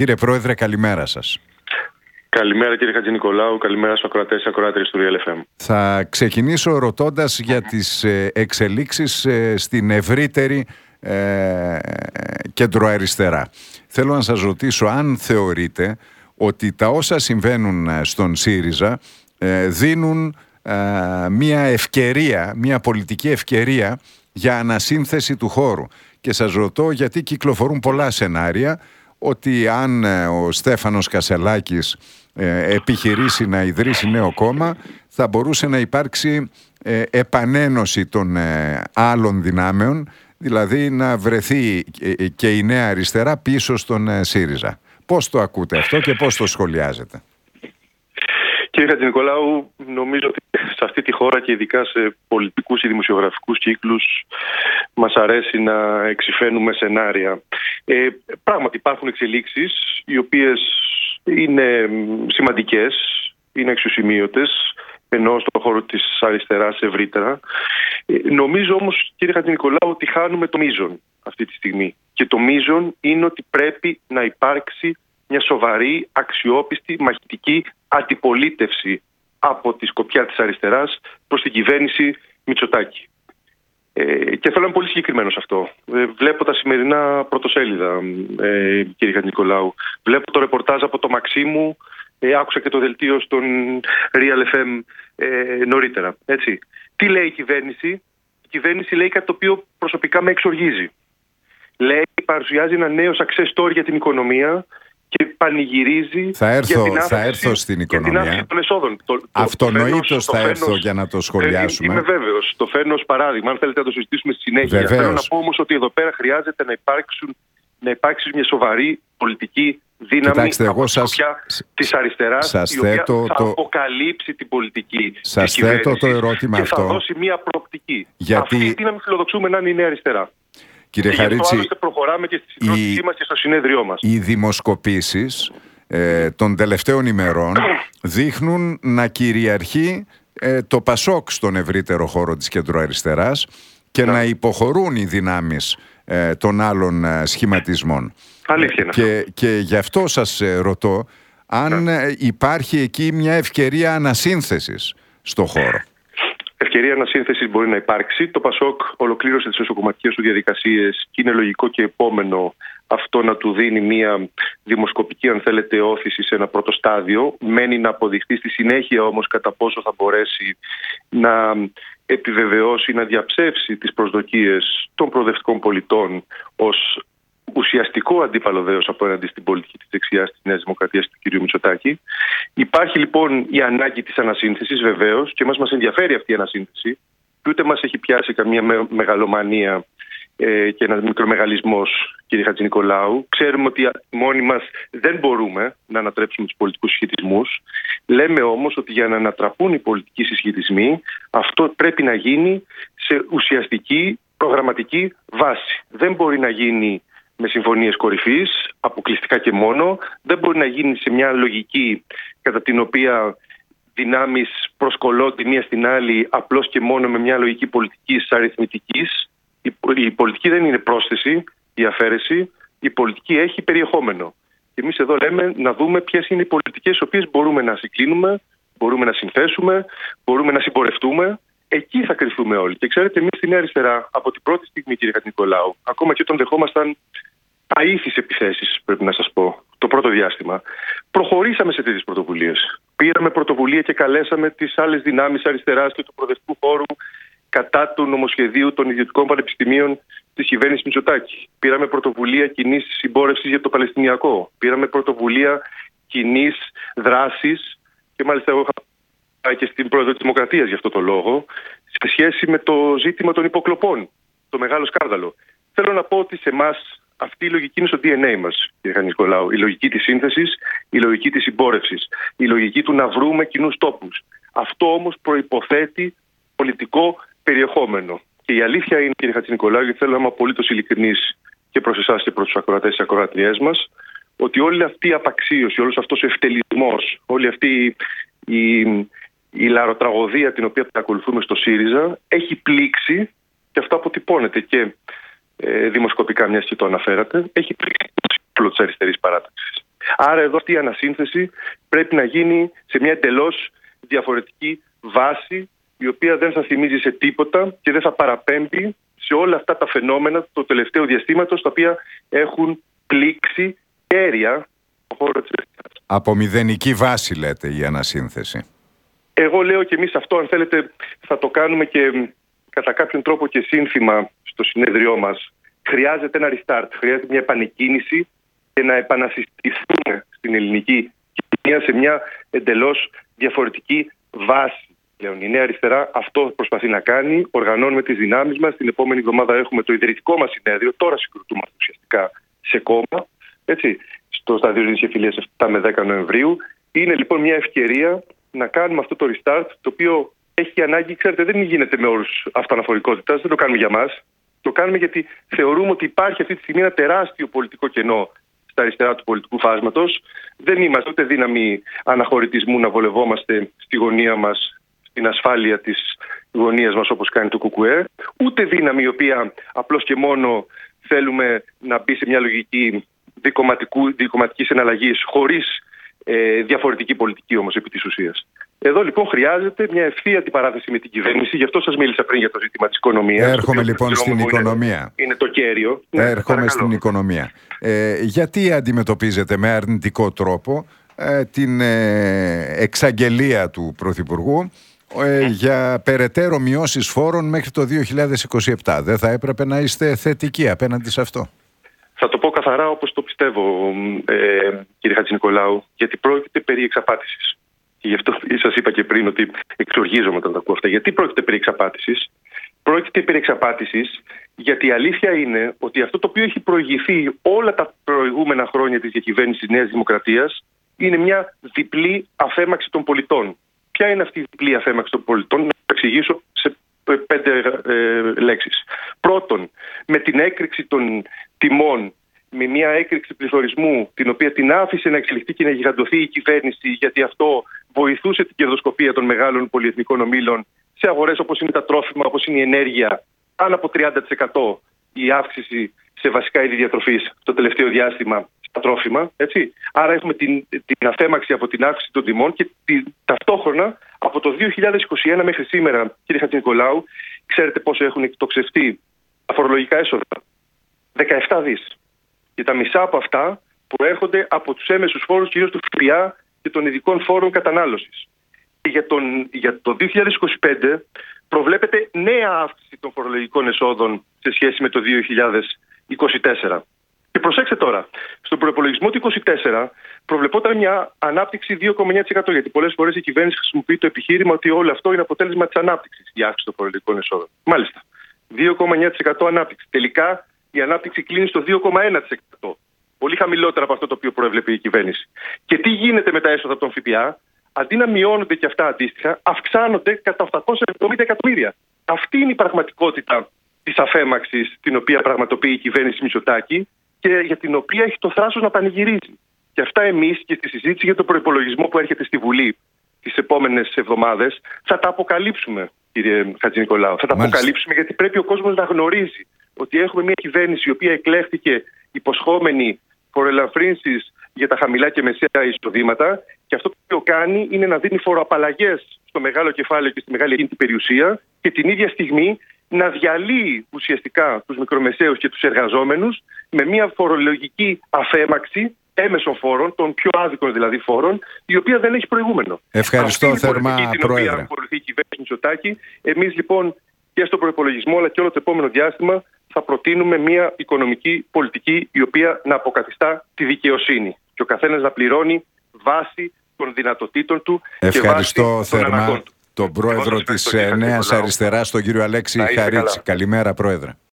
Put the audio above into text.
Κύριε Πρόεδρε, καλημέρα σας. Καλημέρα κύριε Χατζηνικολάου, καλημέρα στους ακροατές και ακροάτριες του Real FM. Θα ξεκινήσω ρωτώντας για τις εξελίξεις στην ευρύτερη κεντροαριστερά. Θέλω να σας ρωτήσω αν θεωρείτε ότι τα όσα συμβαίνουν στον ΣΥΡΙΖΑ δίνουν μια ευκαιρία, μια πολιτική ευκαιρία για ανασύνθεση του χώρου. Και σας ρωτώ γιατί κυκλοφορούν πολλά σενάρια ότι αν ο Στέφανος Κασσελάκης επιχειρήσει να ιδρύσει νέο κόμμα, θα μπορούσε να υπάρξει επανένωση των άλλων δυνάμεων, δηλαδή να βρεθεί και η νέα αριστερά πίσω στον ΣΥΡΙΖΑ. Πώς το ακούτε αυτό και πώς το σχολιάζετε? Κύριε Χατζηνικολάου, νομίζω ότι σε αυτή τη χώρα και ειδικά σε πολιτικούς ή δημοσιογραφικούς κύκλους μας αρέσει να εξυφαίνουμε σενάρια. Πράγματι υπάρχουν εξελίξεις οι οποίες είναι σημαντικές, είναι αξιοσημείωτες, ενώ στον χώρο της αριστεράς ευρύτερα. Νομίζω όμως, κύριε Χατζηνικολάου, ότι χάνουμε το μείζον αυτή τη στιγμή. Και το μείζον είναι ότι πρέπει να υπάρξει μια σοβαρή, αξιόπιστη, μαχητική αντιπολίτευση από τη σκοπιά της αριστεράς προς την κυβέρνηση Μητσοτάκη. Και θέλω να είμαι πολύ συγκεκριμένο σε αυτό. Βλέπω τα σημερινά πρωτοσέλιδα, κύριε Χατζηνικολάου. Βλέπω το ρεπορτάζ από το Μαξίμου. Άκουσα και το δελτίο στον Real FM νωρίτερα. Έτσι. Τι λέει η κυβέρνηση? Η κυβέρνηση λέει κάτι το οποίο προσωπικά με εξοργίζει. Λέει, παρουσιάζει ένα νέο success story για την οικονομία και πανηγυρίζει θα έρθω στην οικονομία. Για την αύξηση των εσόδων. Αυτονοήτως θα έρθω για να το σχολιάσουμε. Είμαι βέβαιος. Το φέρνω ως παράδειγμα. Αν θέλετε να το συζητήσουμε στη συνέχεια. Βεβαίως. Θέλω να πω όμως ότι εδώ πέρα χρειάζεται να υπάρξει μια σοβαρή πολιτική δύναμη από της αριστεράς, η οποία θα αποκαλύψει την πολιτική της κυβέρνησης το ερώτημα και αυτό. θα δώσει μια προοπτική. Γιατί... Αυτή η δύναμη φιλοδοξούμε να είναι η νέα αριστερά. Κύριε και Χαρίτση, άλλωστε προχωράμε και στη συγκρότησή μας και στο συνέδριό μας. Οι δημοσκοπήσεις των τελευταίων ημερών δείχνουν να κυριαρχεί το Πασόκ στον ευρύτερο χώρο της κεντροαριστεράς και να υποχωρούν οι δυνάμεις των άλλων σχηματισμών. Αλήθεια είναι. Και γι' αυτό σας ρωτώ αν υπάρχει εκεί μια ευκαιρία ανασύνθεσης στο χώρο. Ευκαιρία ανασύνθεσης μπορεί να υπάρξει. Το Πασόκ ολοκλήρωσε τις εσωκομματικές του διαδικασίες και είναι λογικό και επόμενο αυτό να του δίνει μια δημοσκοπική, αν θέλετε, όθηση σε ένα πρώτο στάδιο. Μένει να αποδειχθεί στη συνέχεια όμως κατά πόσο θα μπορέσει να επιβεβαιώσει, να διαψεύσει τις προσδοκίες των προοδευτικών πολιτών ως ουσιαστικό αντίπαλο δέος απέναντι στην πολιτική της δεξιάς της Νέας Δημοκρατίας του κ. Μητσοτάκη. Υπάρχει λοιπόν η ανάγκη της ανασύνθεσης βεβαίως και μας ενδιαφέρει αυτή η ανασύνθεση. Ούτε μας έχει πιάσει καμία μεγαλομανία και ένας μικρομεγαλισμός, κύριε Χατζηνικολάου. Ξέρουμε ότι μόνοι μας δεν μπορούμε να ανατρέψουμε τους πολιτικούς συσχετισμούς. Λέμε όμως ότι για να ανατραπούν οι πολιτικοί συσχετισμοί αυτό πρέπει να γίνει σε ουσιαστική προγραμματική βάση. Δεν μπορεί να γίνει με συμφωνίες κορυφής, αποκλειστικά και μόνο. Δεν μπορεί να γίνει σε μια λογική κατά την οποία δυνάμεις προσκολώνται μία στην άλλη απλώς και μόνο με μια λογική πολιτικής αριθμητικής. Η πολιτική δεν είναι πρόσθεση, η αφαίρεση. Η πολιτική έχει περιεχόμενο. Και εμείς εδώ λέμε να δούμε ποιες είναι οι πολιτικές στις οποίες μπορούμε να συγκλίνουμε, μπορούμε να συνθέσουμε, μπορούμε να συμπορευτούμε. Εκεί θα κρυφθούμε όλοι. Και ξέρετε, εμείς στη Νέα Αριστερά, από την πρώτη στιγμή, κύριε Χατζηνικολάου, ακόμα και όταν δεχόμασταν αήθεις επιθέσεις, πρέπει να σας πω, το πρώτο διάστημα, προχωρήσαμε σε τέτοιες πρωτοβουλίες. Πήραμε πρωτοβουλία και καλέσαμε τις άλλες δυνάμεις αριστεράς και του προοδευτικού χώρου κατά του νομοσχεδίου των ιδιωτικών πανεπιστημίων της κυβέρνησης Μητσοτάκη. Πήραμε πρωτοβουλία κοινής συμπόρευσης για το Παλαιστινιακό. Πήραμε πρωτοβουλία κοινής δράσης και μάλιστα εγώ είχα και στην Πρόεδρο της Δημοκρατίας για αυτό το λόγο, σε σχέση με το ζήτημα των υποκλοπών, το μεγάλο σκάνδαλο. Θέλω να πω ότι σε εμάς αυτή η λογική είναι στο DNA μας, κύριε Χατζηνικολάου. Η λογική της σύνθεσης, η λογική της συμπόρευσης, η λογική του να βρούμε κοινούς τόπους. Αυτό όμως προϋποθέτει πολιτικό περιεχόμενο. Και η αλήθεια είναι, κύριε Χατζηνικολάου, γιατί θέλω να είμαι απολύτως ειλικρινής και προς εσάς και προς τους ακροατές και ακροατριές μας, ότι όλη αυτή η απαξίωση, όλος αυτός ο ευτελισμός, όλη αυτή η λαροτραγωδία την οποία ακολουθούμε στο ΣΥΡΙΖΑ έχει πλήξει, και αυτό αποτυπώνεται και δημοσκοπικά, μιας και το αναφέρατε, έχει πλήξει το σύνολο της αριστερής παράταξης. Άρα εδώ αυτή η ανασύνθεση πρέπει να γίνει σε μια εντελώς διαφορετική βάση, η οποία δεν θα θυμίζει σε τίποτα και δεν θα παραπέμπει σε όλα αυτά τα φαινόμενα του τελευταίου διαστήματος, τα οποία έχουν πλήξει κέρια το χώρο της Ελλάδας. Από μηδενική βάση λέτε η ανασύνθεση. Εγώ λέω και εμείς αυτό, αν θέλετε, θα το κάνουμε και κατά κάποιον τρόπο και σύνθημα στο συνέδριό μας. Χρειάζεται ένα restart, χρειάζεται μια επανεκκίνηση και να επανασυστηθούμε στην ελληνική κοινωνία σε μια εντελώς διαφορετική βάση. Η Νέα Αριστερά αυτό προσπαθεί να κάνει. Οργανώνουμε τις δυνάμεις μας. Την επόμενη εβδομάδα έχουμε το ιδρυτικό μας συνέδριο. Τώρα συγκροτούμε ουσιαστικά σε κόμμα. Έτσι, στο Στάδιο Ειρήνης και Φιλίας 7 με 10 Νοεμβρίου. Είναι λοιπόν μια ευκαιρία να κάνουμε αυτό το restart, το οποίο έχει ανάγκη, ξέρετε, δεν γίνεται με όρους αυτοαναφορικότητας, δεν το κάνουμε για μας. Το κάνουμε γιατί θεωρούμε ότι υπάρχει αυτή τη στιγμή ένα τεράστιο πολιτικό κενό στα αριστερά του πολιτικού φάσματος. Δεν είμαστε ούτε δύναμη αναχωρητισμού να βολευόμαστε στη γωνία μας, στην ασφάλεια της γωνίας μας όπως κάνει το ΚΚΕ, ούτε δύναμη η οποία απλώς και μόνο θέλουμε να μπει σε μια λογική δικομματικής εναλλαγής χωρίς διαφορετική πολιτική όμως επί της ουσίας. Εδώ λοιπόν χρειάζεται μια ευθεία αντιπαράθεση με την κυβέρνηση, γι' αυτό σας μίλησα πριν για το ζήτημα της οικονομίας. Έρχομαι λοιπόν στην οικονομία. Είναι το κέριο. Έρχομαι στην οικονομία. Γιατί αντιμετωπίζετε με αρνητικό τρόπο την εξαγγελία του Πρωθυπουργού για περαιτέρω μειώσεις φόρων μέχρι το 2027? Δεν θα έπρεπε να είστε θετικοί απέναντι σε αυτό? Θα το πω καθαρά όπως το πιστεύω, κύριε Χατζηνικολάου, γιατί πρόκειται περί εξαπάτησης. Και γι' αυτό σας είπα και πριν ότι εξοργίζομαι όταν τα ακούω αυτά. Γιατί πρόκειται περί εξαπάτησης? Πρόκειται περί εξαπάτησης γιατί η αλήθεια είναι ότι αυτό το οποίο έχει προηγηθεί όλα τα προηγούμενα χρόνια της διακυβέρνησης της Νέας Δημοκρατίας είναι μια διπλή αφέμαξη των πολιτών. Ποια είναι αυτή η διπλή αφέμαξη των πολιτών? Να το εξηγήσω σε 5 λέξεις. Πρώτον, με την έκρηξη των τιμών, με μια έκρηξη πληθωρισμού, την οποία την άφησε να εξελιχθεί και να γιγαντωθεί η κυβέρνηση, γιατί αυτό βοηθούσε την κερδοσκοπία των μεγάλων πολυεθνικών ομίλων σε αγορές όπως είναι τα τρόφιμα, όπως είναι η ενέργεια, πάνω από 30% η αύξηση σε βασικά είδη διατροφής το τελευταίο διάστημα στα τρόφιμα. Έτσι. Άρα έχουμε την αφέμαξη από την αύξηση των τιμών και ταυτόχρονα από το 2021 μέχρι σήμερα, κύριε Χατζηνικολάου, ξέρετε πόσο έχουν εκτοξευτεί τα φορολογικά έσοδα? 17 δις. Και τα μισά από αυτά προέρχονται από τους έμεσους φόρους, κυρίως του ΦΠΑ και των ειδικών φόρων κατανάλωσης. Και για το 2025 προβλέπεται νέα αύξηση των φορολογικών εσόδων σε σχέση με το 2024. Και προσέξτε τώρα, στον προϋπολογισμό του 2024 προβλεπόταν μια ανάπτυξη 2,9%. Γιατί πολλές φορές η κυβέρνηση χρησιμοποιεί το επιχείρημα ότι όλο αυτό είναι αποτέλεσμα της ανάπτυξης, η αύξηση των φορολογικών εσόδων. Μάλιστα. 2,9% ανάπτυξη. Τελικά η ανάπτυξη κλείνει στο 2,1%. Πολύ χαμηλότερα από αυτό το οποίο προέβλεπε η κυβέρνηση. Και τι γίνεται με τα έσοδα των ΦΠΑ? Αντί να μειώνονται και αυτά αντίστοιχα, αυξάνονται κατά 870 εκατομμύρια. Αυτή είναι η πραγματικότητα της αφέμαξης την οποία πραγματοποιεί η κυβέρνηση Μητσοτάκη και για την οποία έχει το θράσος να πανηγυρίζει. Και αυτά εμείς και στη συζήτηση για τον προϋπολογισμό που έρχεται στη Βουλή τις επόμενες εβδομάδες θα τα αποκαλύψουμε, κύριε Χατζηνικολάου. Θα τα αποκαλύψουμε γιατί πρέπει ο κόσμος να γνωρίζει ότι έχουμε μια κυβέρνηση η οποία εκλέχθηκε υποσχόμενη φοροελαφρύνσεις για τα χαμηλά και μεσαία εισοδήματα και αυτό που κάνει είναι να δίνει φοροαπαλλαγές στο μεγάλο κεφάλαιο και στη μεγάλη εκείνη την περιουσία και την ίδια στιγμή να διαλύει ουσιαστικά τους μικρομεσαίους και τους εργαζόμενους με μια φορολογική αφέμαξη έμεσων φόρων, των πιο άδικων δηλαδή φόρων, η οποία δεν έχει προηγούμενο. Ευχαριστώ θερμά, Πρόεδρε. Την οποία ακολουθεί η κυβέρνηση Μητσοτάκη. Εμείς λοιπόν και στο προϋπολογισμό αλλά και όλο το επόμενο διάστημα θα προτείνουμε μια οικονομική πολιτική η οποία να αποκαθιστά τη δικαιοσύνη και ο καθένας να πληρώνει βάση των δυνατοτήτων του και βάση των αναγκών του. Τον πρόεδρο της Νέας Αριστεράς, τον κύριο Αλέξη Χαρίτση. Καλημέρα, Πρόεδρε.